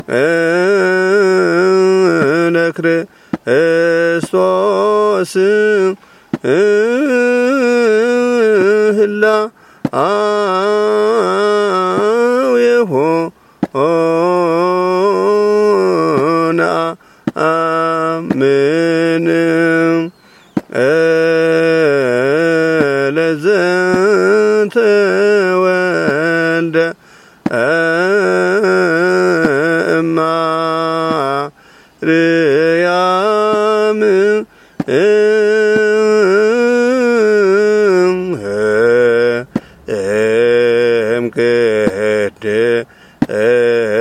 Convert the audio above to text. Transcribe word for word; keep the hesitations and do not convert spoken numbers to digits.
ክርስቶስ ህላ አዊሆ ና አምን ለዘንተ ወልደ እማ ርያም እም ቅድስት